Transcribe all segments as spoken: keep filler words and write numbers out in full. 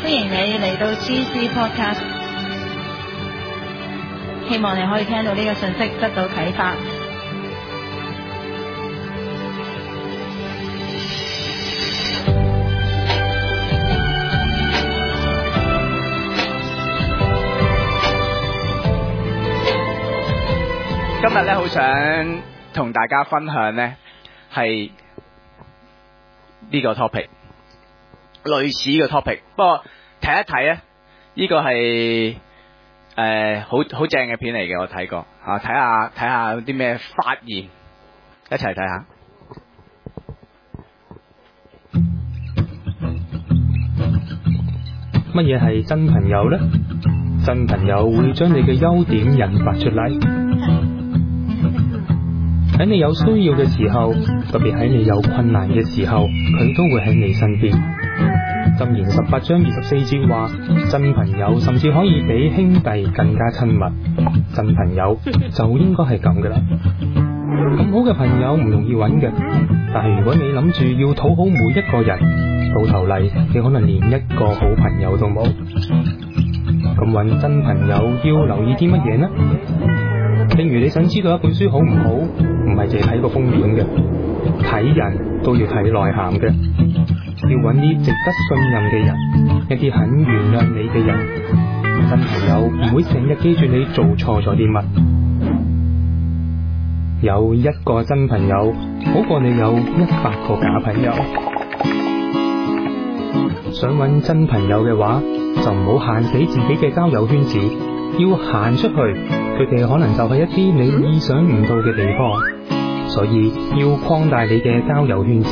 迎你嚟到 G C Podcast， 希望你可以聽到呢個信息得到啟發。 今日咧好想同大家分享呢係呢個 topic， 類似嘅 topic， 不過睇一睇咧，呢個係誒好好正嘅片嚟嘅，我睇過吓，睇下睇下有啲咩發現，一齊睇下。 乜嘢係真朋友呢？真朋友會將你嘅優點引發出嚟。喺你有需要嘅時候，特別喺你有困難嘅時候，佢都會喺你身邊。箴言十八章二十四節話，真朋友甚至可以比兄弟更加親密。真朋友就應該係咁噶啦。咁好嘅朋友唔容易揾嘅，但係如果你諗住要討好每一個人，到頭嚟你可能連一個好朋友都冇。咁揾真朋友要留意啲乜嘢呢？正如你想知道一本書好唔好，唔係淨係睇個封面嘅，睇人都要睇內涵嘅，要揾啲值得信任嘅人，一啲肯原諒你嘅人。真朋友唔會成日記住你做錯咗啲乜。有一個真朋友好過你有一百個假朋友。想揾真朋友嘅話，就唔好限死自己嘅交友圈子，要行出去，佢哋可能就係一啲你意想唔到嘅地方，所以要擴大你嘅交友圈子，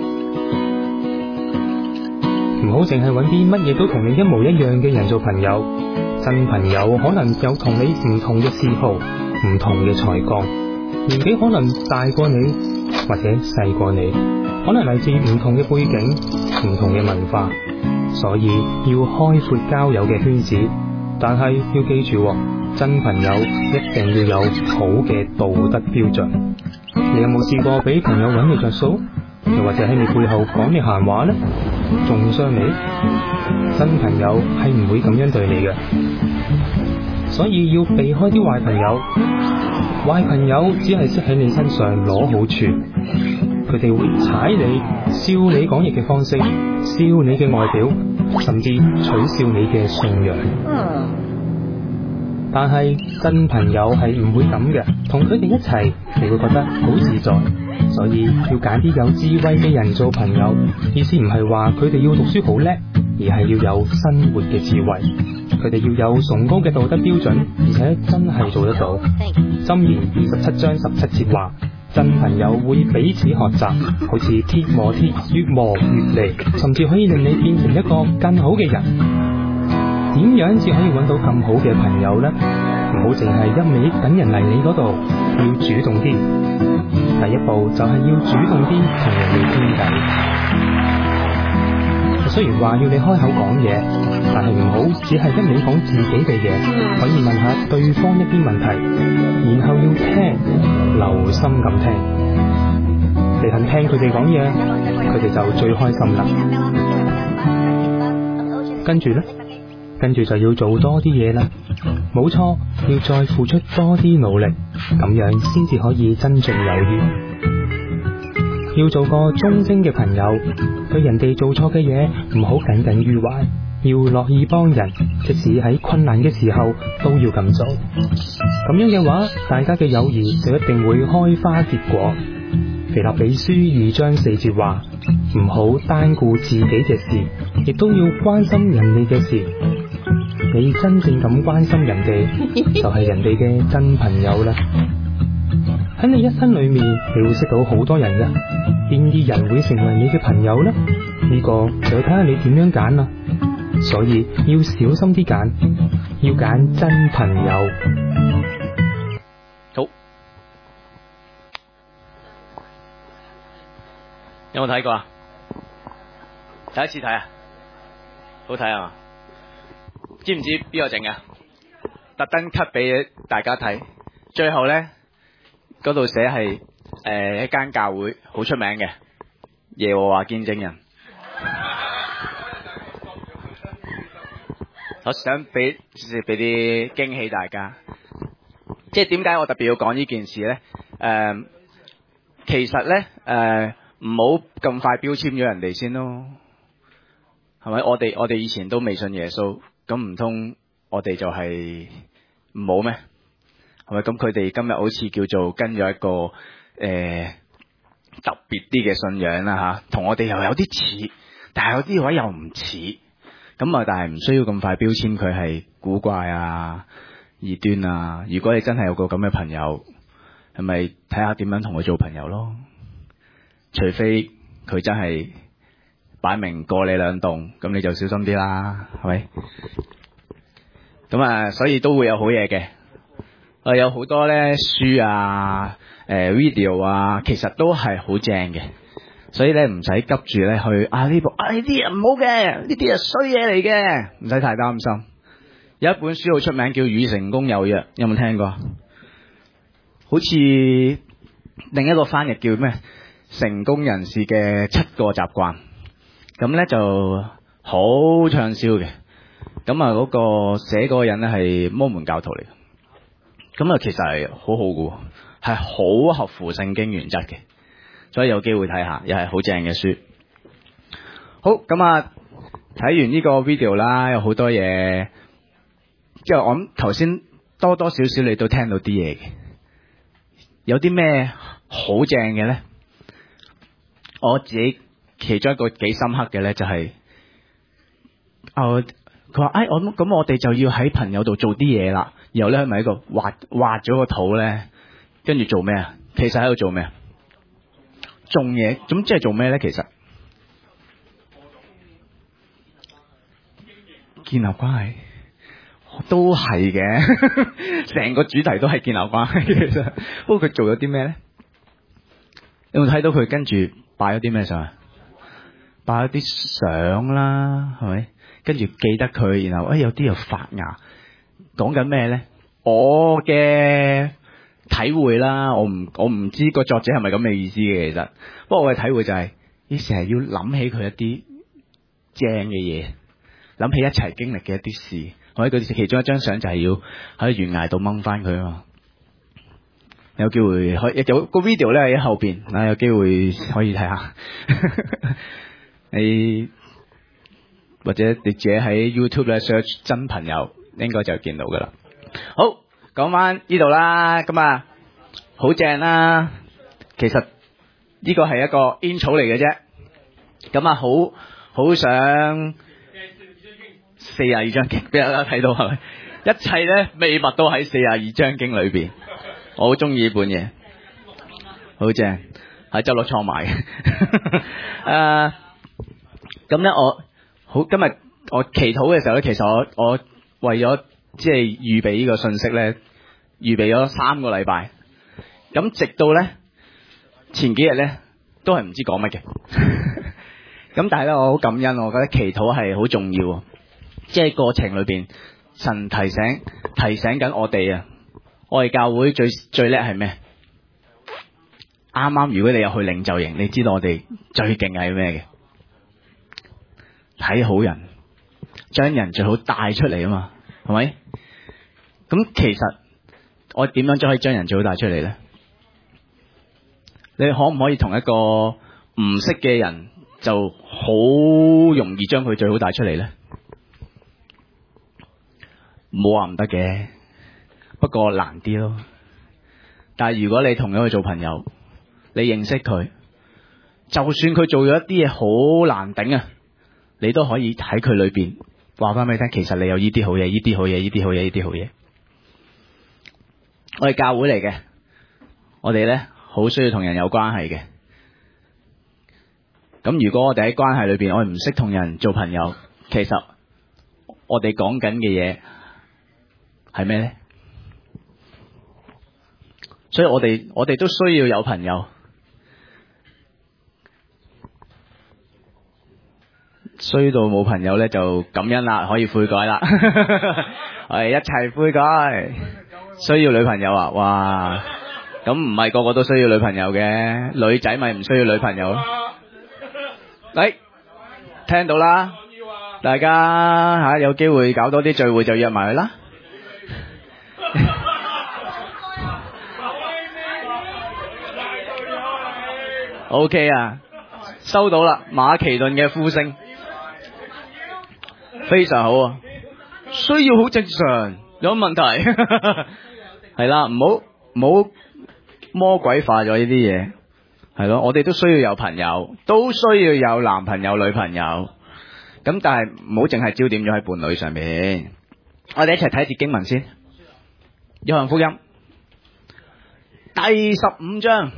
唔好淨係揾啲乜嘢都同你一模一樣嘅人做朋友。真朋友可能有同你唔同嘅嗜好、唔同嘅才幹，年紀可能大過你或者細過你，可能嚟自唔同嘅背景、唔同嘅文化，所以要開闊交友嘅圈子。但係要記住，真朋友一定要有好嘅道德標準。你有冇試過俾朋友揾你着數，又或者喺你背後講你閒話呢？中傷你？真朋友係唔會咁樣對你嘅，所以要避開啲壞朋友。壞朋友只係識喺你身上攞好處，佢哋會踩你、笑你講嘢嘅方式，笑你嘅外表，甚至取笑你嘅信仰。但係真朋友係唔會咁嘅，同佢哋一齊你會覺得好自在，所以要揀啲有智慧嘅人做朋友。意思唔係話佢哋要讀書好叻，而係要有生活嘅智慧，佢哋要有崇高嘅道德標準，而且真係做得到。箴言二十七章十七節話，真朋友會彼此學習，好似鐵磨鐵，越磨越利，甚至可以令你變成一個更好嘅人。點樣至可以揾到咁好嘅朋友呢？唔好淨係一味等人嚟你嗰度，要主動啲。第一步就係要主動啲同人哋傾偈。雖然話要你開口講嘢，但係唔好只係一味講自己嘅嘢，可以問下對方一啲問題，然後要聽，留心咁聽。你肯聽佢哋講嘢，佢哋就最開心啦。跟住呢？跟住就要做多啲嘢啦，冇錯，要再付出多啲努力，咁樣先至可以增進友誼。要做個忠貞嘅朋友，對人哋做錯嘅嘢唔好耿耿於懷，要樂意幫人，即使喺困難嘅時候都要咁做。咁樣嘅話，大家嘅友誼就一定會開花結果。腓立比書二章四節話，唔好單顧自己嘅事，亦都要關心人哋嘅事。你真正咁關心人哋，就係人哋嘅真朋友啦。喺你一生裏面，你會識到好多人㗎，邊啲人會成為你嘅朋友呢？呢個就要睇下你點樣揀啦。所以要小心啲揀，要揀真朋友。 好，有冇睇過啊？第一次睇啊？好睇啊嘛？知唔知邊個整嘅？特登 cut 俾大家睇。最後呢，嗰度寫係誒一間教會好出名嘅耶和華見證人。 我想俾俾啲驚喜大家。即係點解我特別要講呢件事咧？誒、呃，其實咧誒，唔好咁快標籤咗人哋先咯，係咪？我哋我哋以前都未信耶穌，咁唔通我哋就係唔好咩？係咪？咁佢哋今日好似叫做跟咗一個誒、呃、特別啲嘅信仰啦吓，同我哋又有啲似，但係有啲位又唔似，咁啊，但係唔需要咁快標籤佢係古怪啊、異端啊。如果你真係有個咁嘅朋友，係咪睇下點樣同佢做朋友咯？除非佢真係擺明過你兩棟，咁你就小心啲啦，係咪？咁啊，所以都會有好嘢嘅。我有好多咧書啊、誒、呃、video 啊，其實都係好正嘅。所以咧唔使急住咧去啊呢部啊呢啲嘢唔好嘅，呢啲係衰嘢嚟嘅，唔使太擔心。有一本書好出名叫《與成功有約》，有冇聽過？好似另一個翻譯叫咩？成功人士嘅七個習慣。咁咧就好暢銷嘅。咁啊嗰個寫嗰個人咧係摩門教徒嚟嘅。咁啊其實係好好嘅，係好合乎聖經原則嘅。所以有機會睇下，又係好正嘅書。好，咁啊，睇完呢個 video 啦，有好多嘢。即係我諗頭先多多少少你都聽到啲嘢嘅。有啲咩好正嘅咧？我自己其中一個幾深刻嘅咧，就係、是，哦，佢話，哎，我咁我哋就要喺朋友度做啲嘢啦。然後咧，咪喺個挖挖咗個肚咧，跟住做咩啊？其實喺度做咩啊？種嘢，咁即係做咩咧？其實建立關係都係嘅，成個主題都係建立關係。其實，不過佢做咗啲咩咧？有冇睇到佢跟住擺咗啲咩上去？擺咗啲相啦，係咪？跟住記得佢，然後誒、哎、有啲又發芽，講緊咩咧？我嘅體會啦，我唔我唔知個作者係咪咁嘅意思嘅，其實，不過我嘅體會就係、是，你成日要諗起佢一啲正嘅嘢，諗起一齊經歷嘅一啲事。我喺佢其中一張相就係要喺懸崖度掹翻佢啊嘛。有機會可以有個 video 咧喺後邊，啊有機會可以睇下。你或者你自己喺 YouTube 咧 search 真朋友，應該就見到噶啦。好，講翻呢度啦，咁啊好正啦。其實呢個係一個 intro 嚟嘅啫，咁啊好好想四廿二章經俾大家睇到係咪？一切咧秘密都喺四廿二章經裏邊。我好中意呢本嘢，好正，喺周六創埋嘅。誒，咁咧我好今日我祈禱嘅時候咧，其實我我為咗即係預備呢個信息咧，預備咗三個禮拜。咁直到咧前幾日咧都係唔知講乜嘅。咁但係咧我好感恩，我覺得祈禱係好重要，即係過程裏邊神提醒提醒緊我哋啊。我哋教會最最叻係咩？啱啱如果你有去領袖營，你知道我哋最勁係咩嘅？睇好人，將人最好帶出嚟啊嘛，係咪？咁其實我點樣就可以將人最好帶出嚟咧？你可唔可以同一個唔識嘅人就好容易將佢最好帶出嚟咧？冇話唔得嘅。不過難啲咯，但係如果你同咗佢做朋友，你認識佢，就算佢做咗一啲嘢好難頂啊，你都可以喺佢裏邊話翻俾你聽，其實你有呢啲好嘢，呢啲好嘢，呢啲好嘢，呢啲好嘢。我哋教會嚟嘅，我哋咧好需要同人有關係嘅。咁如果我哋喺關係裏邊，我哋唔識同人做朋友，其實我哋講緊嘅嘢係咩咧？所以我哋我哋都需要有朋友，衰到冇朋友咧就感恩啦，可以悔改啦，我哋一齊悔改。需要女朋友啊？哇！咁唔係個個都需要女朋友嘅，女仔咪唔需要女朋友咯。嚟，聽到啦， 大家吓有機會搞多啲聚會就約埋佢啦。OK 啊，收到啦，馬其頓嘅呼聲非常好啊，需要好正常，有乜問題？係啦，唔好唔好魔鬼化咗呢啲嘢，係咯，我哋都需要有朋友，都需要有男朋友女朋友，咁但係唔好淨係焦點咗喺伴侶上面。我哋一齊睇一節經文先，約翰福音第十五章。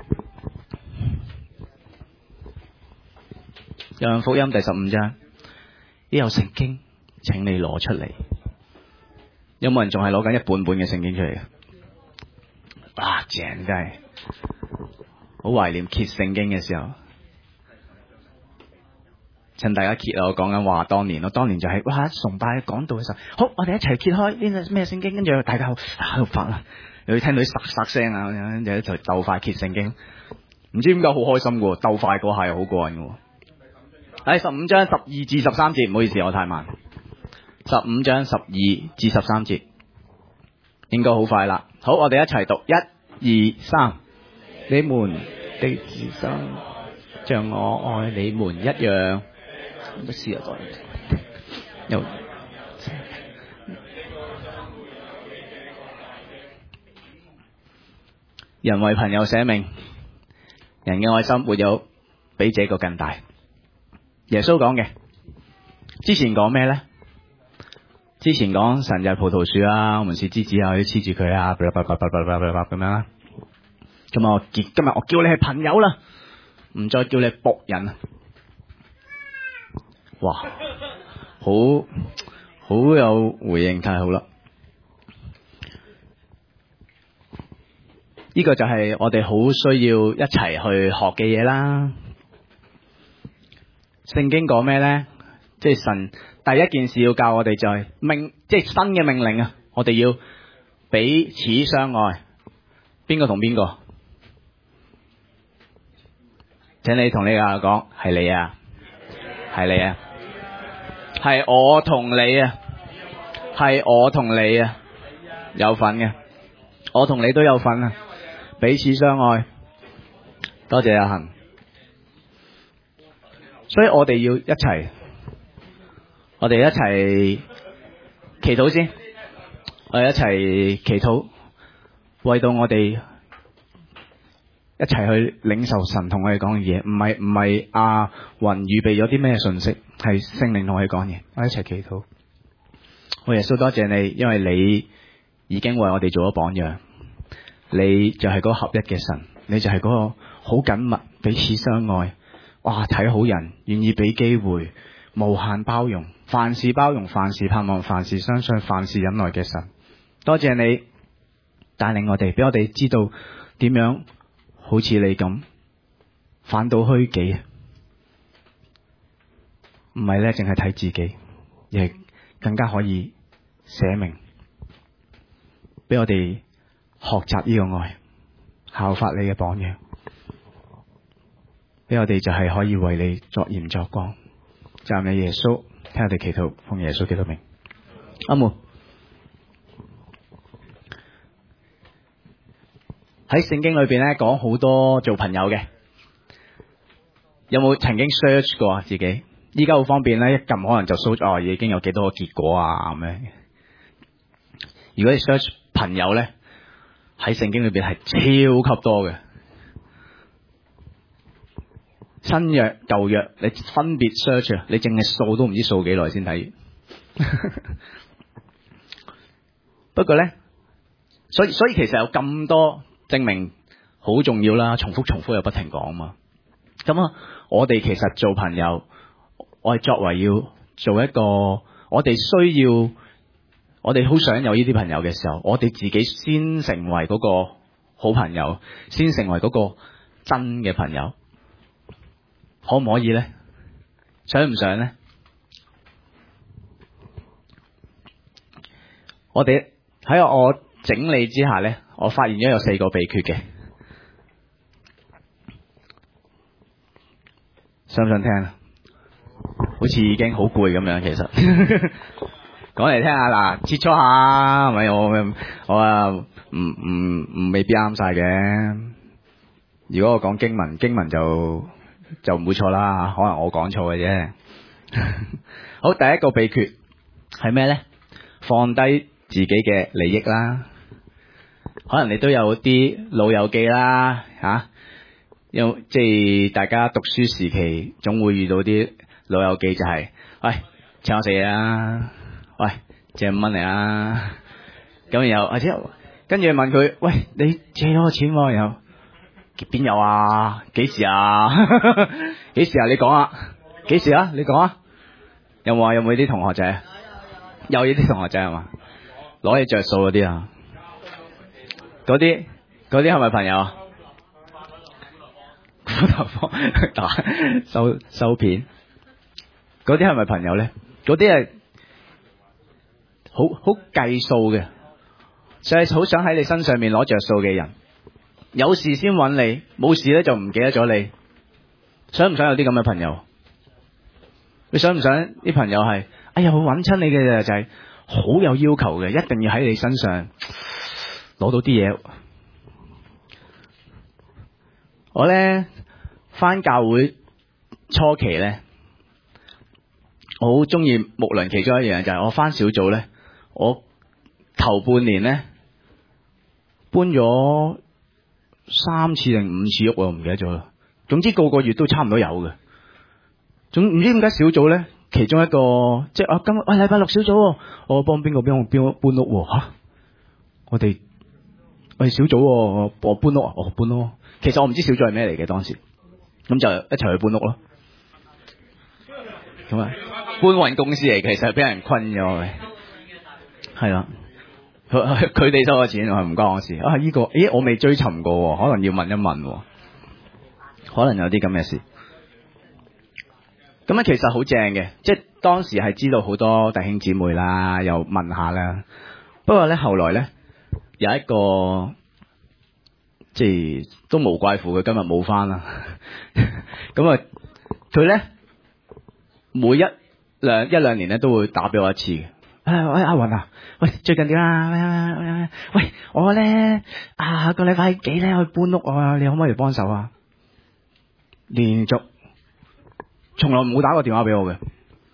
約翰福音第十五章，呢有聖經，請你攞出嚟。有冇人仲係攞緊一本本嘅聖經出嚟嘅？哇，正真係，好懷念揭聖經嘅時候。趁大家揭啊！我講緊話當年，我當年就係、是、哇崇拜講道嘅時候，好，我哋一齊揭開呢個咩聖經，跟住大家喺度發啦，又會聽到啲沙沙聲啊，咁樣就鬥快揭聖經。唔知點解好開心嘅，鬥快嗰下又好過癮嘅。喺十五章十二至十三節，唔好意思，我太慢。十五章十二至十三節，應該好快啦。好，我哋一齊讀，一、二、三。你們的自心像我愛你們一樣。乜事啊？又人為朋友捨命，人嘅愛心沒有比這個更大。耶穌講嘅，之前講咩咧？之前講神就係葡萄樹啊，我們是枝子啊，要黐住佢啊，咁樣啦。咁我今日我叫你係朋友啦，唔再叫你係僕人啊！哇，好好有回應，太好啦！呢個就係我哋好需要一齊去學嘅嘢啦。聖經講咩咧？即係神第一件事要教我哋就係命，即係新嘅命令啊！我哋要彼此相愛。邊個同邊個？請你同你啊講，係你啊，係你啊，係我同你啊，係我同你啊，有份嘅，我同你都有份啊！彼此相愛。多謝阿恒。所以我哋要一齊，我哋一齊祈禱先，我哋一齊祈禱，為到我哋一齊去領受神同我哋講嘅嘢，唔係唔係阿雲預備咗啲咩信息，係聖靈同我哋講嘢，我哋一齊祈禱。我耶穌多謝你，因為你已經為我哋做咗榜樣，你就係嗰個合一嘅神，你就係嗰個好緊密彼此相愛。哇！睇好人，願意俾機會，無限包容，凡事包容，凡事盼望，凡事相信，凡事忍耐嘅神。多謝你帶領我哋，俾我哋知道點樣好似你咁反倒虛己，唔係咧淨係睇自己，亦更加可以捨命，俾我哋學習呢個愛，效法你嘅榜樣。俾我哋就係可以為你作鹽作光，讚美耶穌，聽我哋祈禱，奉耶穌基督名，阿門。喺聖經裏邊咧講好多做朋友嘅，有冇曾經 search 過自己？依家好方便咧，一撳可能就 search 哦，已經有幾多個結果啊咁樣。如果你 search 朋友咧，喺聖經裏邊係超級多嘅。新約舊約你分別 search 啊，你淨係數都唔知數幾耐先睇。不過咧，所以所以其實有咁多證明好重要啦，重複重複又不停講嘛。咁啊，我哋其實做朋友，我哋作為要做一個，我哋需要，我哋好想有呢啲朋友嘅時候，我哋自己先成為嗰個好朋友，先成為嗰個真嘅朋友。可唔可以咧？想唔想咧？我哋喺我整理之下咧，我發現咗有四個秘訣嘅，想唔想聽啊？ 好似已經好攰咁樣。其實講嚟聽下嗱，切磋下係咪？我我啊唔唔唔未必啱晒嘅。如果我講經文，經文就就唔會錯啦，可能我講錯嘅啫。好，第一個秘訣係咩呢？放低自己嘅利益啦。可能你都有啲老友記啦，吓、啊，有即係大家讀書時期總會遇到啲老友記、就係，就係喂請我食嘢啊，喂借五蚊嚟啊，咁然後或者跟住問佢，喂你借咗我錢喎，然後邊有啊？幾時啊？幾時啊？你講啊？幾時啊？你講啊？有冇啊？有冇啲同學仔？有呢啲同學仔係嘛？攞起着數嗰啲啊？嗰啲嗰啲係咪朋友啊？股頭方打收收片，嗰啲係咪朋友咧？嗰啲係好好計數嘅，就係好想喺你身上面攞着數嘅人。有事先揾你，冇事咧就唔記得咗你。想唔想有啲咁嘅朋友？你想唔想啲朋友係？哎呀，揾親你嘅就係好有要求嘅，一定要喺你身上攞到啲嘢。我咧返教會初期咧，我好中意牧鄰其中一樣就係我返小組咧，我頭半年咧搬咗三次定五次屋，我唔記得咗啦。總之個個月都差唔多有嘅。總唔知點解小組咧，其中一個即係啊今日喂禮拜六小組，我幫邊個邊個邊個搬屋吓、啊？我哋我哋小組我搬屋啊，我搬屋。其實我唔知小組係咩嚟嘅當時，咁就一齊去搬屋咯。咁啊，搬運公司嚟，其實係俾人困咗嘅。係啦。佢哋收咗錢，係唔關我事啊！呢、這個，咦，我未追尋過，可能要問一問，可能有啲咁嘅事。咁啊，其實好正嘅，即係當時係知道好多弟兄姊妹啦，又問下啦。不過咧，後來咧有一個，即係都無怪乎佢今日冇返啦。咁啊，佢咧每一兩一兩年咧都會打俾我一次嘅。喂喂阿雲啊，喂最近點啊？喂我咧啊下個禮拜幾咧去搬屋啊？你可唔可以嚟幫手啊？連續從來冇打過電話俾我嘅，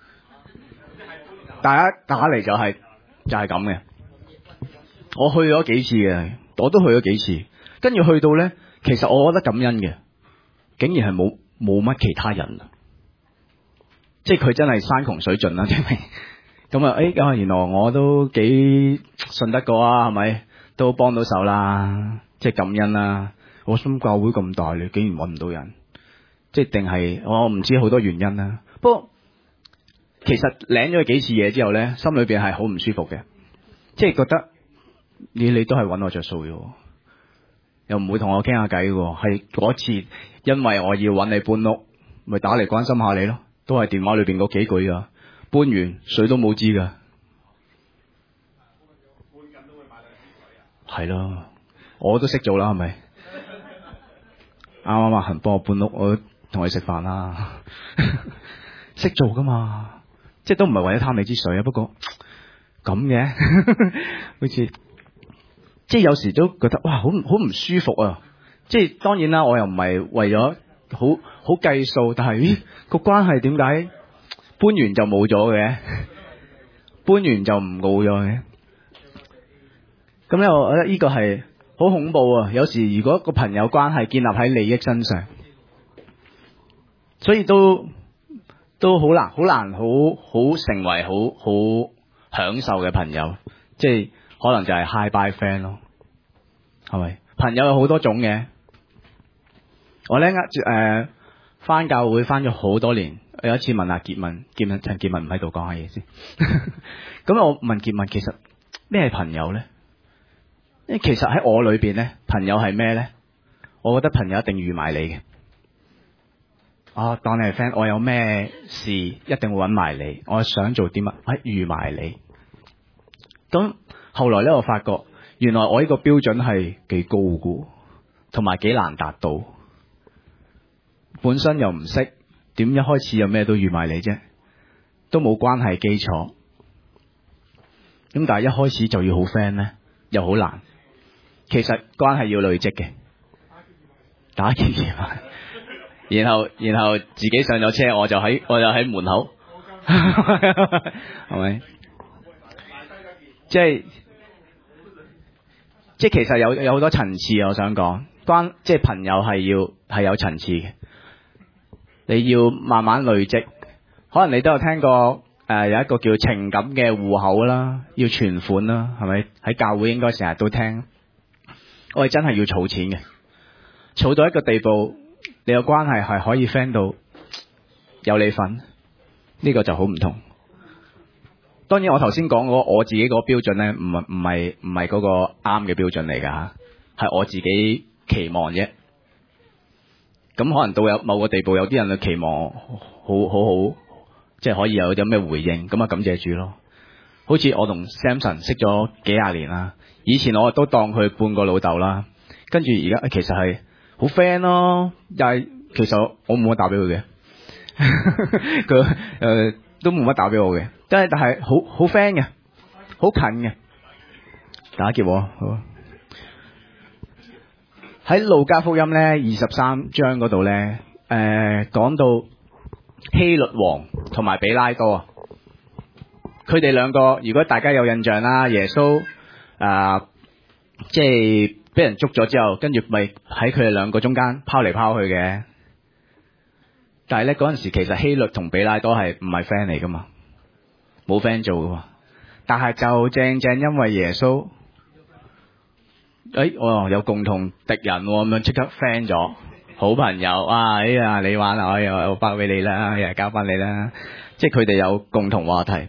大家打嚟就係、是、就係咁嘅。我去咗幾次嘅，我都去咗幾次，跟住去到咧，其實我覺得感恩嘅，竟然係冇冇乜其他人，即係佢真係山窮水盡啦，證明。咁啊，誒，咁原來我都幾信得過啊，係咪？都幫到手啦，即係感恩啦。我心教會咁大，你竟然搵唔到人，即係定係我唔知好多原因啦。不過其實領咗佢幾次嘢之後咧，心裏邊係好唔舒服嘅，即係覺得你你都係搵我着數嘅，又唔會同我傾下偈嘅，係嗰次因為我要搵你搬屋，咪打嚟關心下你咯，都係電話裏邊嗰幾句噶。搬完水都冇知噶，係咯，我都識做啦，係咪？啱啱阿恒幫我搬屋，我同佢食飯啦，識做噶嘛，即係都唔係為咗貪你支水啊。不過咁嘅，好似即係有時都覺得哇，好好唔舒服啊！即係當然啦，我又唔係為咗好好計數，但係咦個關係點解？搬完就冇咗嘅，搬完就唔冇咗嘅。咁咧，我覺得呢個係好恐怖啊！有時如果個朋友關係建立喺利益身上，所以都都好難，好難，好好成為好好享受嘅朋友。即係可能就係 high bye friend 咯，係咪？朋友有好多種嘅。我咧誒返教會返咗好多年。有一次問阿傑文，傑文陳傑文唔喺度講下嘢先。咁我問傑文，其實咩係朋友咧？因為其實喺我裏邊咧，朋友係咩咧？我覺得朋友一定預埋你嘅。啊，當你係 friend，我有咩事一定會揾埋你。我想做啲乜，哎預埋你。咁後來咧，我發覺原來我呢個標準係幾高嘅，同埋幾難達到。本身又唔識。點一開始有咩都預埋你啫？ 都冇關係基礎。咁但係一開始就要好 friend 咧，又好難。其實關係要累積嘅，打劫而買，然後然後自己上咗車，我就喺我就喺門口，係咪？即係即係其實有有好多層次，我想講關即係朋友係要係有層次嘅，你要慢慢累積。可能你都有聽過誒、呃、有一個叫情感嘅戶口啦，要存款啦，係咪？喺教會應該成日都聽。我哋真係要儲錢嘅，儲到一個地步，你個關係係可以 friend 到有你份，呢、這個就好唔同。當然我頭先講嗰我自己嗰個標準咧，唔係唔係唔係嗰個啱嘅標準嚟㗎吓，係我自己期望啫。咁可能到有某個地步，有啲人嘅期望好好好，即係可以有有咩回應，咁啊感謝主咯。好似我同 Samson 識咗幾廿年啦，以前我都當佢半個老豆啦，跟住而家其實係好 friend 咯，但係其實我冇乜打俾佢嘅，佢誒、呃、都冇乜打俾我嘅，但係但係好好 friend 嘅，好近嘅，打劫我好。喺路加福音咧二十三章嗰度咧，誒、呃、講到希律王同埋比拉多啊，佢哋兩個如果大家有印象啦，耶穌啊、呃、即係俾人捉咗之後，跟住咪喺佢哋兩個中間拋嚟拋去嘅。但係咧嗰陣時其實希律同比拉多係唔係 friend 嚟噶嘛，冇 friend 做噶嘛。但係就正正因為耶穌。誒，我、哎、有共同敵人咁樣，即刻 friend 咗，好朋友啊！哎呀，你玩啊，我又我包俾你啦，又交翻你啦，即係佢哋有共同話題。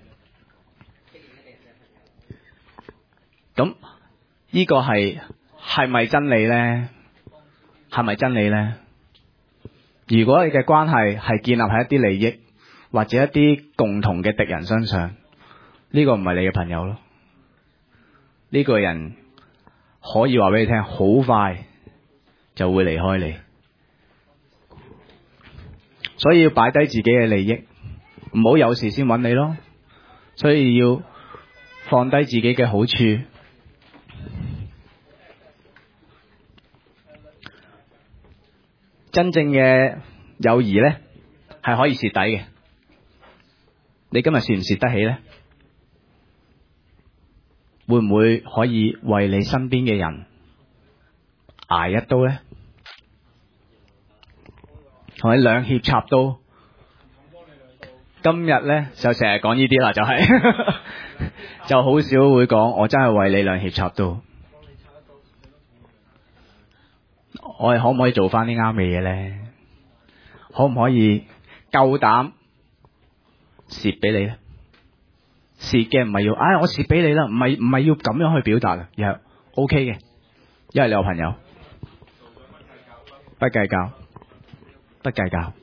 咁呢個係係咪真理咧？係咪真理咧？如果你嘅關係係建立喺一啲利益或者一啲共同嘅敵人身上，呢、這個唔係你嘅朋友咯。呢、這個人。可以話俾你聽，好快就會離開你，所以要擺低自己嘅利益，唔好有事先揾你咯。所以要放低自己嘅好處。真正嘅友誼呢，係可以蝕底嘅。你今日蝕唔蝕得起呢？會唔會可以為你身邊嘅人捱一刀呢？同你兩肋插刀。今日呢，就成日講呢啲啦，就係、是、就好少會講我真係為你兩肋插刀。我哋可唔可以做翻啲啱嘅嘢呢？可唔可以夠膽蝕俾你呢？蝕嘅唔係要，唉、哎，我蝕俾你啦，唔係唔係要咁樣去表達嘅，而係 O K 嘅，因為你有朋友，不計較，不計較。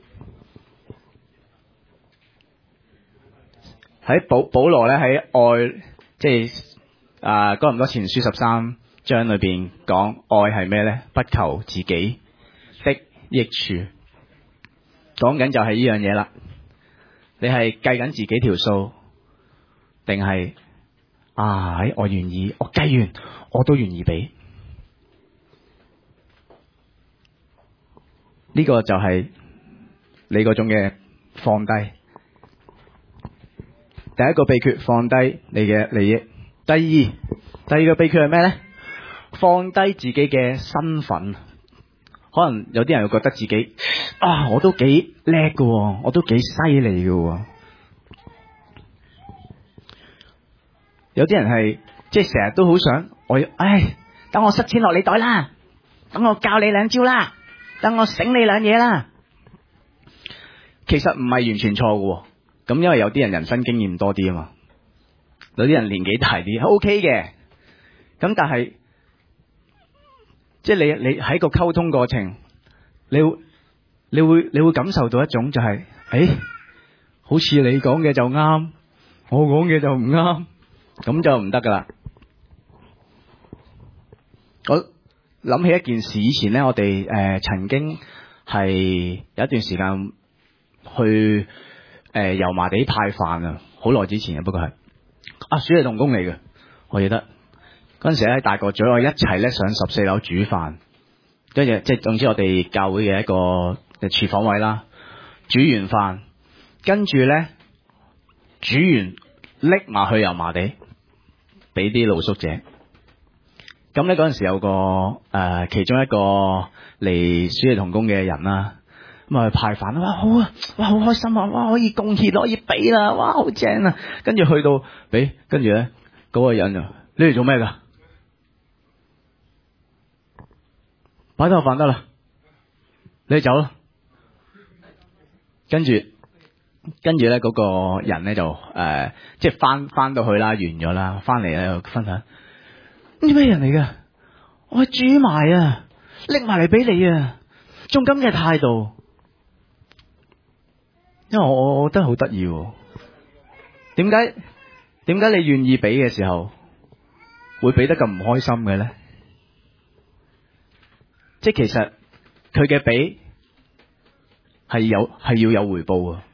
喺保保羅咧喺愛，即係啊哥林多前書十三章裏邊講愛係咩咧？不求自己的益處，講緊就係呢樣嘢啦。你係計緊自己條數。定係啊！我願意，我計完我都願意俾。呢個就係你嗰種嘅放低。第一個秘訣，放低你嘅利益。第二，第二個秘訣係咩呢？放低自己嘅身份。可能有啲人會覺得自己啊，我都幾叻㗎，我都幾犀利㗎。有啲人係即係成日都好想我，唉，等我塞錢落你袋啦，等我教你兩招啦，等我醒你兩嘢啦。其實唔係完全錯嘅，咁因為有啲人人生經驗多啲啊嘛，有啲人年紀大啲，OK 嘅。咁但係即係你你喺個溝通過程，你會你會你會感受到一種就係、是，誒，好似你講嘅就啱，我講嘅就唔啱。咁就唔得噶啦！我諗起一件事，以前呢，我哋誒、呃、曾經係有一段時間去誒、 誒油麻地派飯啊，好耐之前嘅，不過係啊暑期同工嚟嘅，我記得嗰陣時喺大角咀，我一齊咧上十四樓煮飯，跟住即係總之我哋教會嘅一個廚房位啦，煮完飯，跟住咧煮完拎埋去油麻地俾啲露宿者。咁咧嗰陣時有個誒、呃、其中一個嚟暑期同工嘅人啦。咁啊派飯，哇好啊，哇好開心啊，哇可以貢獻，可以俾啦，哇好正啊！跟住去到俾，跟住咧嗰個人就你嚟做咩噶？擺低個飯得啦，你走啦。跟住跟住咧嗰個人咧就誒、呃，即係翻翻到去啦，完咗啦，翻嚟咧又分享。呢咩人嚟噶？我煮埋啊，拎埋嚟俾你啊，仲咁嘅態度。因為我我覺得好得意，點解點解你願意俾嘅時候會俾得咁唔開心嘅咧？即係其實佢嘅俾係有係要有回報啊！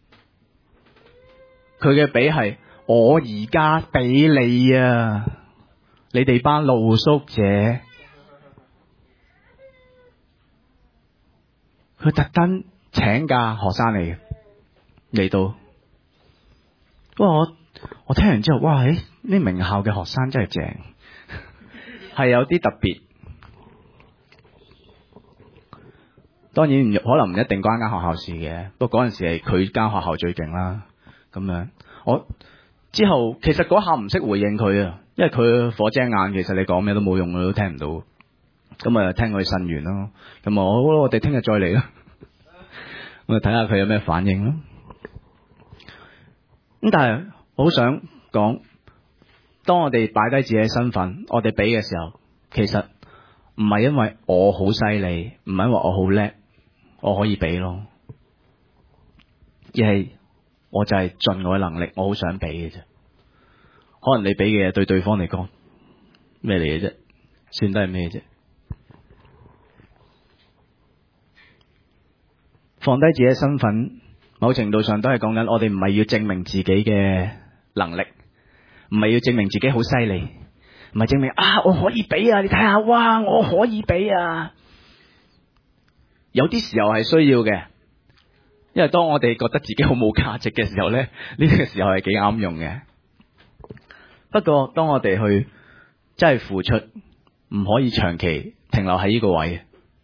佢嘅俾係我而家俾你啊！你哋班露宿者，佢特登請假學生嚟嘅。嚟到，哇！我我聽完之後，哇！誒，呢名校嘅學生真係正，係有啲特別。當然可能唔一定關間學校事嘅，不過嗰陣時係佢間學校最勁啦。咁樣，我之後其實嗰下唔識回應佢啊，因為佢火遮眼，其實你講咩都冇用，我都聽唔到。咁啊，聽佢呻完咯。咁啊，我我哋聽日再嚟啦。咁啊，睇下佢有咩反應咯。咁但係我好想講，當我哋擺低自己嘅身份，我哋俾嘅時候，其實唔係因為我好犀利，唔係因為我好叻，我可以俾咯，而係我就係盡我嘅能力，我好想俾嘅啫。可能你俾嘅嘢對對方嚟講咩嚟嘅啫，算得係咩啫？放低自己嘅身份。某程度上都係講緊，我哋唔係要證明自己嘅能力，唔係要證明自己好犀利，唔係證明啊我可以俾啊，你睇下，哇我可以俾啊。有啲時候係需要嘅，因為當我哋覺得自己好冇價值嘅時候咧，呢個時候係幾啱用嘅。不過當我哋去真係付出，唔可以長期停留喺呢個位。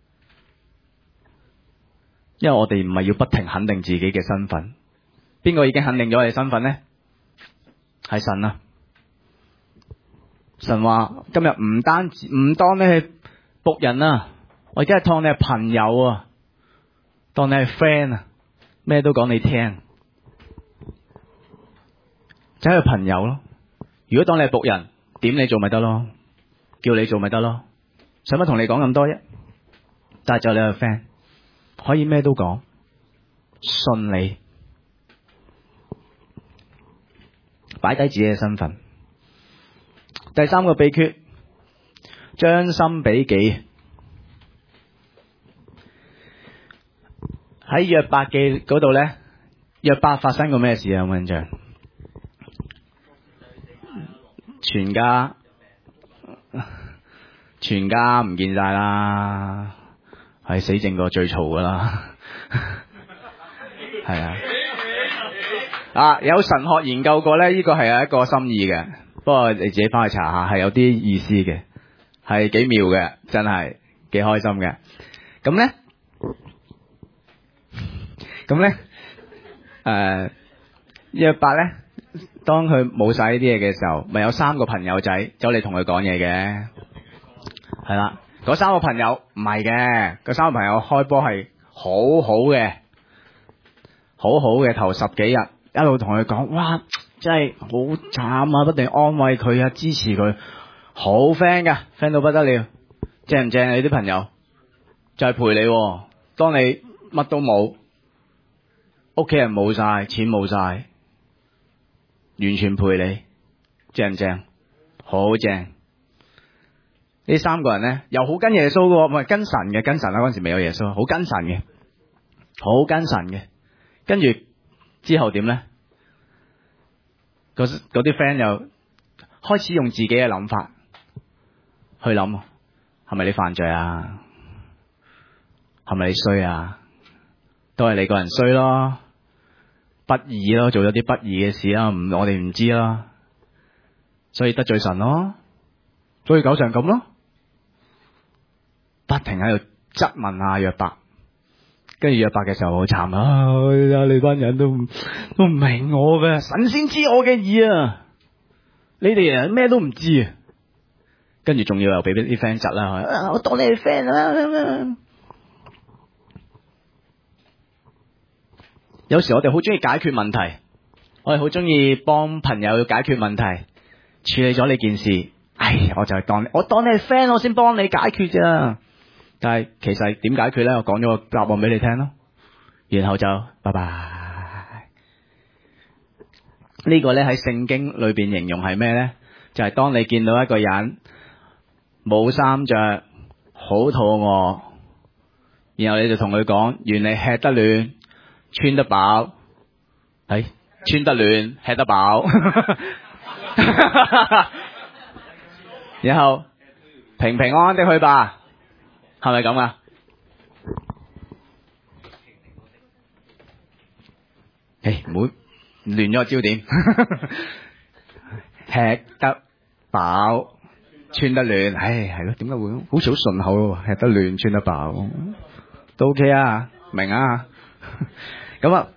因為我哋唔係要不停肯定自己嘅身份，邊個已經肯定咗我哋身份呢？係神啊！神話今日唔單止唔當你係僕人啊，我而家係當你係朋友啊，當你係 friend 啊，咩都講你聽，就係個朋友咯。如果當你係僕人，點你做咪得咯，叫你做咪得咯，使乜同你講咁多啫？但係就你係 friend。可以咩都講，信你，擺低自己嘅身份。第三個秘訣，將心比己。喺約伯記嗰度咧，約伯發生過咩事啊？有冇印象？全家全家唔見晒啦。係死剩個最嘈噶啦，係啊，啊有神學研究過咧，呢個係有一個心意嘅，不過你自己翻去查下，係有啲意思嘅，係幾妙嘅，真係幾開心嘅。咁咧，咁咧，誒約伯咧，當佢冇晒呢啲嘢嘅時候，咪有三個朋友仔走嚟同佢講嘢嘅，係啦。嗰三個朋友唔係嘅，嗰三個朋友開波係好好嘅，好好嘅頭十幾日一路同佢講，哇，真係好慘啊！不斷安慰佢啊，支持佢，好 friend 噶 friend 到不得了，正唔正？你啲朋友就係陪你，當你乜都冇，屋企人冇晒，錢冇晒，完全陪你，正唔正？好正。呢三個人咧，又好跟耶穌嘅，唔係跟神嘅，跟神啦。嗰陣時未有耶穌，好跟神嘅，好跟神嘅。跟住之後點咧？嗰嗰啲 friend 又開始用自己嘅諗法去諗，係咪你犯罪啊？係咪你衰啊？都係你個人衰咯，不義咯，做咗啲不義嘅事啦，唔我哋唔知啦，所以得罪神咯，所以搞成咁咯，不停喺度質問阿約伯，跟住約伯嘅時候好慘啊！你班人都唔都唔明我嘅，神先知我嘅意啊，你哋啊咩都唔知啊，跟住仲要又俾啲 friend 窒啦，我當你係 friend 啦。有時我哋好中意解決問題，我哋好中意幫朋友解決問題，處理咗呢件事，唉，我就係當我當你係 friend，我先幫你解決啫。但係其實點解決咧？我講咗個答案俾你聽咯，然後就拜拜。呢個咧喺聖經裏邊形容係咩咧？就係當你見到一個人冇衫着，好肚餓，然後你就同佢講：願你吃得暖，穿得飽，係穿得暖，吃得飽，然後平平安安的去吧，係咪咁啊？誒，唔好亂咗個焦點，吃得飽，穿得暖，唉，係咯，點解會好似好順口咯？吃得暖，穿得飽，都 OK 啊，明啊？咁啊，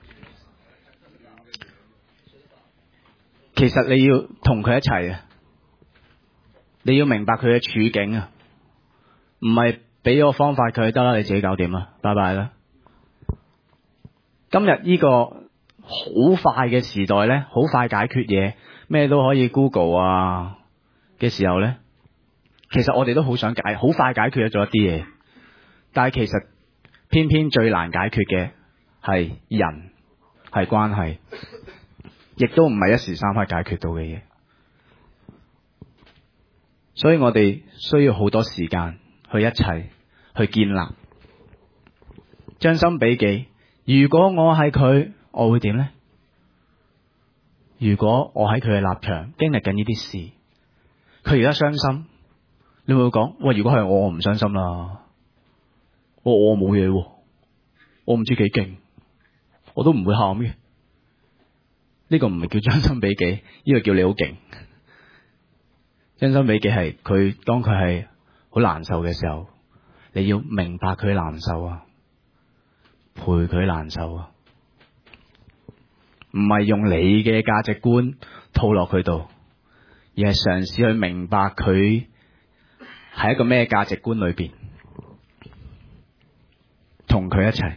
其實你要同佢一齊啊，你要明白佢嘅處境啊，唔係俾個方法佢得啦，你自己搞掂啦，拜拜啦。今日呢個好快嘅時代咧，好快解決嘢，咩都可以 Google 啊嘅時候咧，其實我哋都好想解，好快解決咗一啲嘢，但係其實偏偏最難解決嘅係人，係關係，亦都唔係一時三刻解決到嘅嘢，所以我哋需要好多時間去一齊去建立。將心比己，如果我係佢，我會點呢？如果我喺佢嘅立場經歷緊呢啲事，佢而家傷心，你會唔會講：喂，如果係我，我唔傷心啦，我我冇嘢，我唔知幾勁，我都唔會喊嘅。呢個唔係叫將心比己，呢個叫你好勁。將心比己係佢當佢係好難受嘅時候，你要明白佢難受啊，陪佢難受啊，唔係用你嘅價值觀套落佢度，而係嘗試去明白佢係一個咩價值觀裏邊，同佢一齊。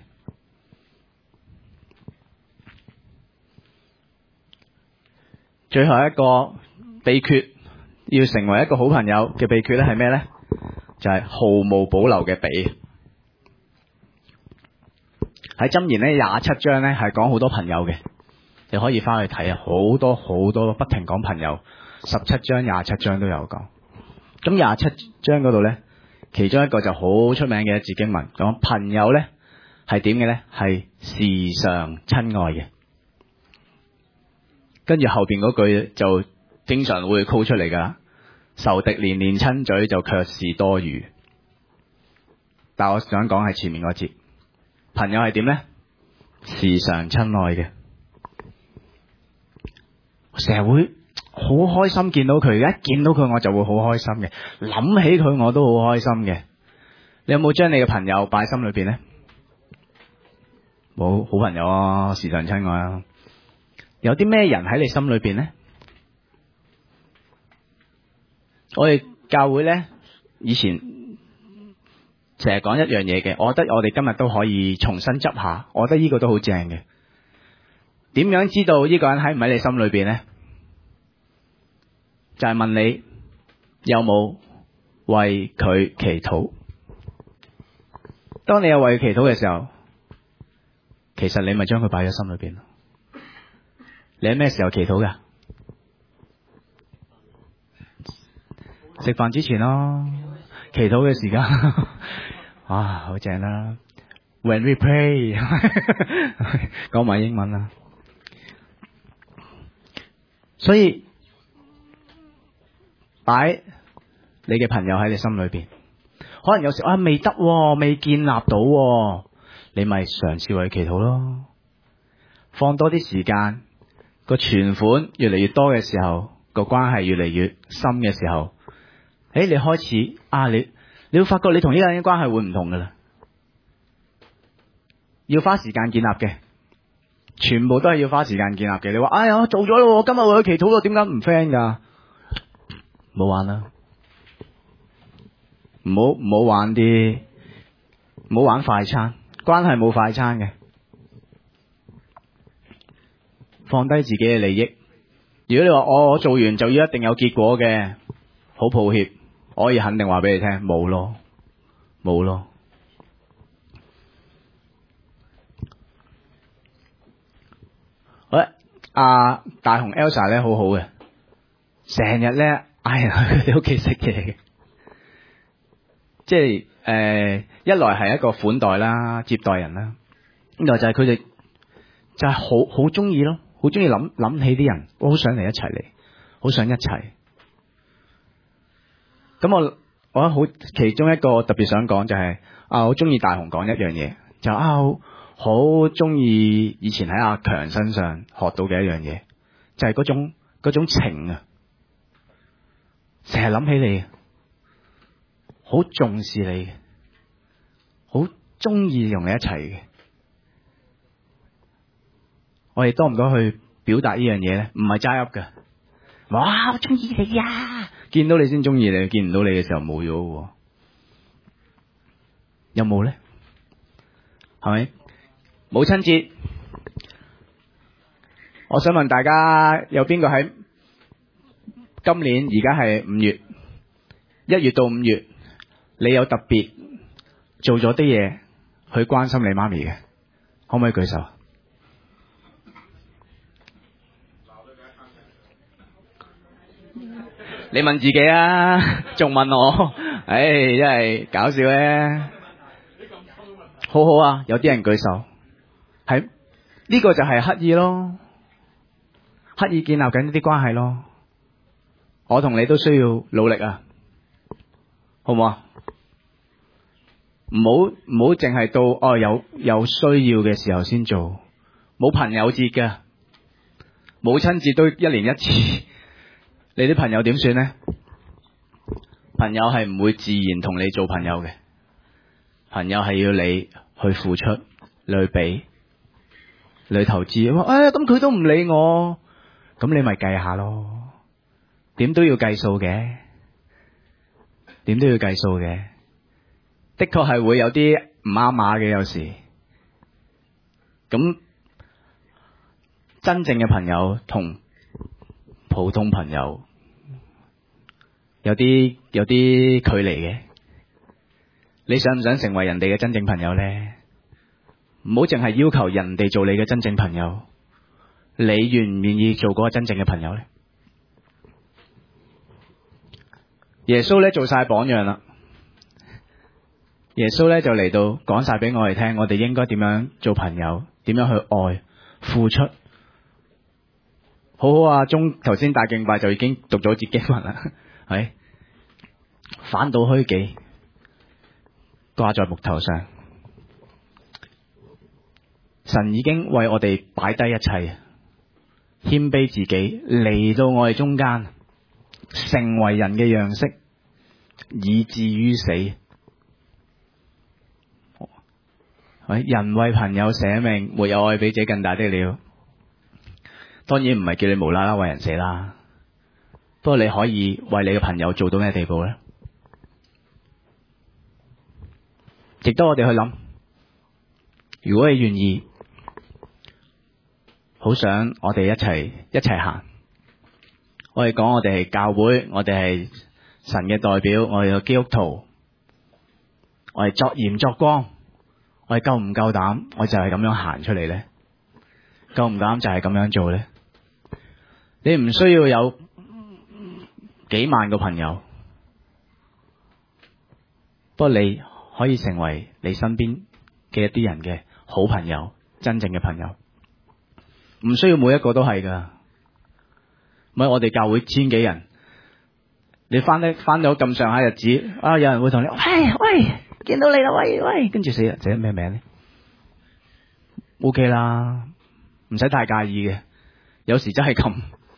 最後一個秘訣，要成為一個好朋友嘅秘訣咧係咩咧？就係、是、毫無保留嘅俾。喺箴言咧廿七章咧係講好多朋友嘅，你可以翻去睇啊，好多好多不停講朋友，十七章廿七章都有講。咁廿七章嗰度咧，其中一個就好出名嘅一字經文，講朋友咧係點嘅咧？係時常親愛嘅。跟住後邊嗰句就經常會 call 出嚟噶，仇敵連連親嘴就卻是多餘。但我想講係前面嗰節，朋友係點呢？時常親愛嘅，成日會好開心見到佢，一見到佢我就會好開心嘅，諗起佢我都好開心嘅。你有冇將你嘅朋友擺心裏邊呢？冇，好朋友啊，時常親愛啊。有啲咩人喺你心裏邊呢？我哋教會呢，以前成日講一樣嘢嘅，我覺得我哋今日都可以重新執下，我覺得呢個都好正嘅。點樣知道呢個人喺唔喺你心裏邊呢？就係問你有冇為佢祈禱。當你有為佢祈禱嘅時候，其實你咪將佢擺喺心裏邊。你喺咩時候祈禱噶？食飯之前咯，祈禱嘅時間，哇，好正啦！When we pray，講埋英文啦。 所以擺你嘅朋友喺你心裏邊，可能有時啊未得喎，未建立到喎，你咪嘗試為佢祈禱咯，放多啲時間，個存款越嚟越多嘅時候，個關係越嚟越深嘅時候，誒你開始啊你你會發覺你同呢個人嘅關係會唔同噶啦，要花時間建立嘅，全部都係要花時間建立嘅。你話哎呀我做咗咯，今日為佢祈禱咯，點解唔 friend 噶？唔好玩啦，唔好唔好玩啲，唔好玩快餐，關係冇快餐嘅，放低自己嘅利益。如果你話我我做完就要一定有結果嘅，好抱歉，我可以肯定話俾你聽，冇咯，冇咯。好啦，阿大雄 Elsa 咧好好嘅，成日咧嗌人去佢哋屋企食嘢嘅，即係誒、呃、一來係一個款待啦，接待人啦，二來就係佢哋就係好好中意咯，好中意諗諗起啲人，我好想嚟一齊嚟，好想一齊。咁我我好其中一個特別想講就係、是、啊，好中意大雄講一樣嘢，就啊好好中意以前喺阿強身上學到嘅一樣嘢，就係、是、嗰種嗰種情啊，成日諗起你，好重視你，好中意同你一齊嘅。我哋多唔多去表達呢樣嘢咧？唔係齋噏㗎，哇！我中意你啊！見到你先中意你，見唔到你嘅時候冇咗喎。有冇咧？係咪？母親節，我想問大家有邊個喺今年而家係五月，一月到五月，你有特別做咗啲嘢去關心你媽咪嘅？可唔可以舉手？你問自己啊，仲問我？唉，真係搞笑咧！好好啊，有啲人舉手，係呢個就係刻意咯，刻意建立緊呢啲關係咯。我同你都需要努力啊，好唔好啊？唔好唔好淨係到哦有有需要嘅時候先做，冇朋友節㗎，母親節都一年一次。你啲朋友點算呢？朋友係唔會自然同你做朋友嘅，朋友係要你去付出，你去俾，你去投資。話哎呀，咁佢都唔理我，咁你咪計下咯，點都要計數嘅，點都要計數嘅。的確係會有啲唔啱碼嘅，有時。咁真正嘅朋友同普通朋友有啲有啲距離嘅，你想唔想成為人哋嘅真正朋友呢？唔好淨係要求人哋做你嘅真正朋友，你願唔願意做嗰個真正嘅朋友呢？耶穌咧做晒榜樣啦，耶穌咧就嚟到講晒俾我哋聽，我哋應該點樣做朋友，點樣去愛、付出。好好啊，中頭先大敬拜就已經讀咗節經文啦，係反倒虛己，掛在木頭上。神已經為我哋擺低一切，謙卑自己嚟到我哋中間，成為人嘅樣式，以至於死。係人為朋友捨命，沒有愛比這更大的了。當然唔係叫你無啦啦為人死啦，不過你可以為你嘅朋友做到咩地步呢？值得我哋去諗。如果你願意，好想我哋一齊一齊行。我哋講我哋係教會，我哋係神嘅代表，我哋係基督徒，我哋作鹽作光，我哋夠唔夠膽？我就係咁樣行出嚟呢？夠唔夠膽就係咁樣做呢？你唔需要有幾萬個朋友，不過你可以成為你身邊嘅一啲人嘅好朋友，真正嘅朋友。唔需要每一個都係噶， 唔係我哋教會千幾人，你翻得翻咗咁上下日子啊，有人會同你喂喂，見到你啦，喂喂，跟住死人寫咩名咧 ？O K 啦，唔使太介意嘅，有時真係咁，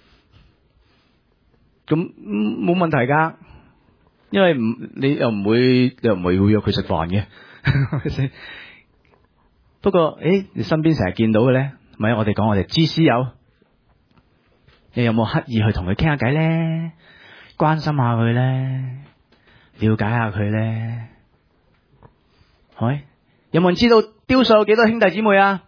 咁冇問題噶，因為唔你又唔會你又唔會會約佢食飯嘅，係咪先？不過誒，你身邊成日見到嘅咧，咪我哋講我哋知師友。你有冇刻意去同佢傾下偈咧？關心下佢咧，了解下佢咧？係有冇人知道雕塑有幾多兄弟姊妹啊？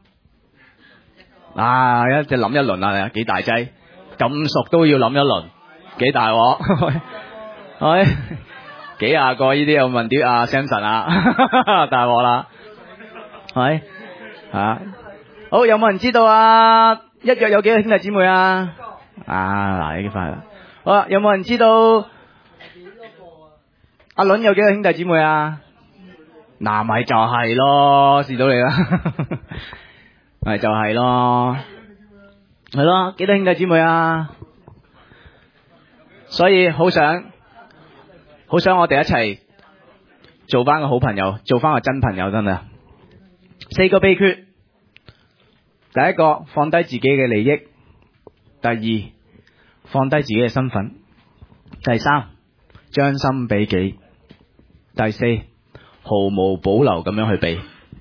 啊，一隻諗一輪啊，幾大劑，咁熟都要諗一輪，幾大鑊？係幾廿個呢啲有問啲啊 Samson 啊，大鑊啦！係啊，好，有冇人知道啊？一約有幾個兄弟姊妹啊？啊嗱，呢啲快啦！好啦，有冇人知道阿倫有幾個兄弟姊妹啊？嗱，咪就係咯，試到你啦，咪就係咯，係咯，幾多兄弟姊妹啊？所以好想，好想我哋一齊做翻個好朋友，做翻個真朋友，真係。四個秘訣，第一個放低自己嘅利益。第二，放低自己嘅身份；第三，將心比己；第四，毫無保留咁樣去俾。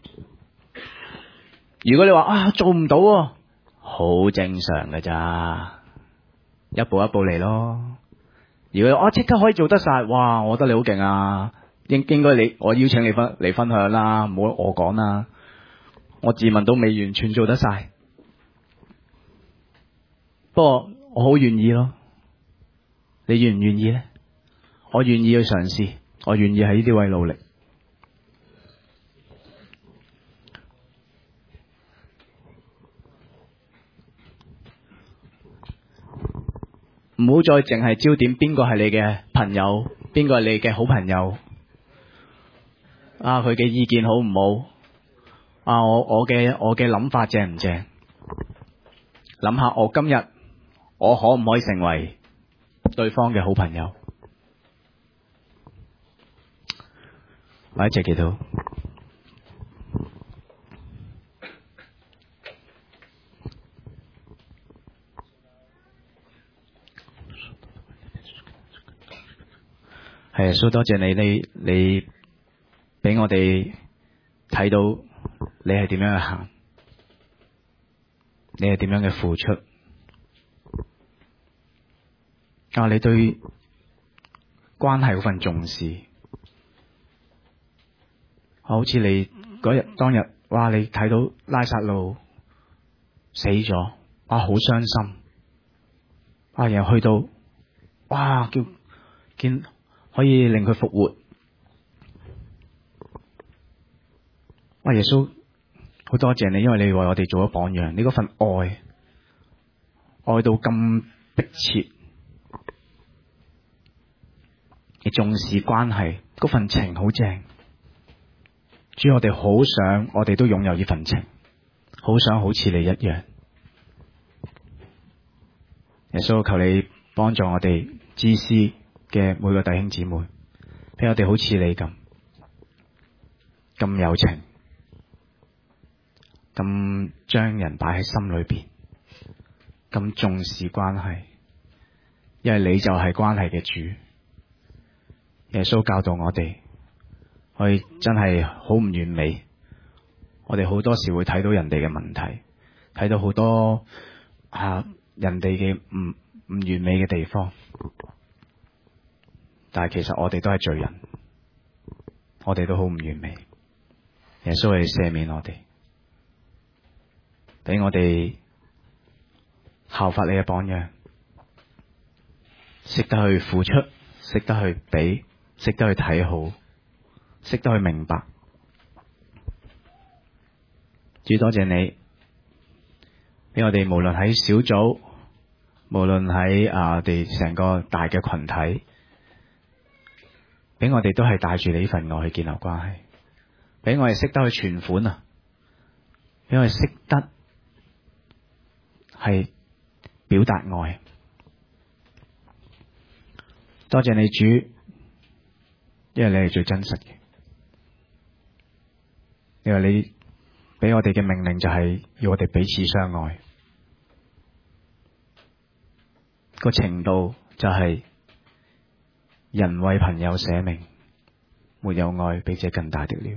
如果你話啊做唔到，好正常㗎咋，一步一步嚟咯。如果我即刻可以做得晒，哇！我覺得你好勁啊，應應該你我邀請你分嚟分享啦，唔好我講啦，我自問都未完全做得晒。不過我好願意咯，你願唔願意呢？我願意去嘗試，我願意喺呢啲位努力。唔好再淨係焦點邊個係你嘅朋友，邊個係你嘅好朋友啊？佢嘅意見好唔好啊？我我嘅我嘅諗法正唔正？諗下我今日。我可唔可以成為對方嘅好朋友？我一直祈禱。係耶穌，多謝你，你你俾我哋睇到你係點樣去行，你係點樣嘅付出。啊！你對關係嗰份重視，好似你嗰日當日，哇！你睇到拉撒路死咗，哇！好傷心，啊！又去到，哇！叫見可以令佢復活，哇！耶穌好多謝你，因為你為我哋做咗榜樣，你嗰份愛，愛到咁迫切。你重視關係，嗰份情好正。主，我哋好想，我哋都擁有呢份情，好想好似你一樣。耶穌，求你幫助我哋知師嘅每個弟兄姊妹，俾我哋好似你咁，咁有情，咁將人擺喺心裏邊，咁重視關係，因為你就係關係嘅主。耶穌教導我哋，我哋真係好唔完美。我哋好多時會睇到人哋嘅問題，睇到好多啊人哋嘅唔唔完美嘅地方。但係其實我哋都係罪人，我哋都好唔完美。耶穌係赦免我哋，俾我哋效法你嘅榜樣，識得去付出，識得去俾。識得去睇好，識得去明白。主，多謝你，俾我哋無論喺小組，無論喺啊我哋成個大嘅群體，俾我哋都係帶住你呢份愛去建立關係，俾我哋識得去存款啊，俾我哋識得係表達愛， 多謝你主，因為你係最真實嘅。因為你俾我哋嘅命令就係要我哋彼此相愛，個程度就係人為朋友捨命，沒有愛比這更大的了，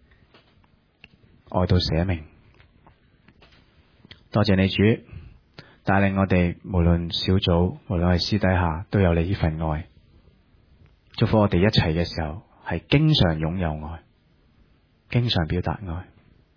愛到捨命。多謝你主帶領我哋，無論小組，無論係私底下，都有你呢份愛。祝福我哋一齊嘅時候係經常擁有愛，經常表達愛。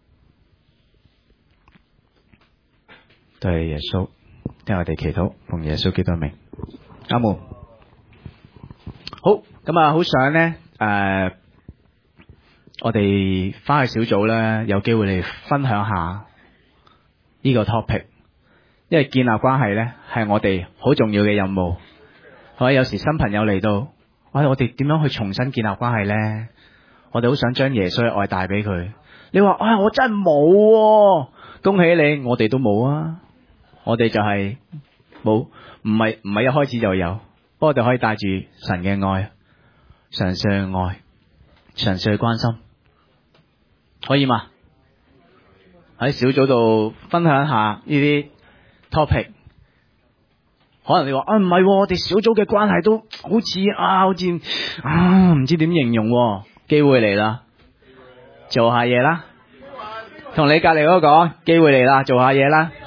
多謝耶穌，聽我哋祈禱，奉耶穌基督名，阿門。好，咁啊，好想呢，誒、呃，我哋翻去小組咧，有機會嚟分享下呢個 topic， 因為建立關係咧係我哋好重要嘅任務。我有時新朋友嚟到，我我哋點樣去重新建立關係咧？我哋好想將耶穌嘅愛帶俾佢。你話啊、哎，我真係冇、啊，恭喜你，我哋都冇啊！我哋就係冇，唔係唔係一開始就有，不過我哋可以帶住神嘅愛，嘗試去愛，嘗試去關心，可以嘛？喺小組度分享一下呢啲 topic。可能你話啊唔係，我哋小組嘅關係都好似啊，好似啊唔知點形容、啊，機會嚟啦，做下嘢啦，同你隔籬嗰個講，機會嚟啦，做下嘢啦。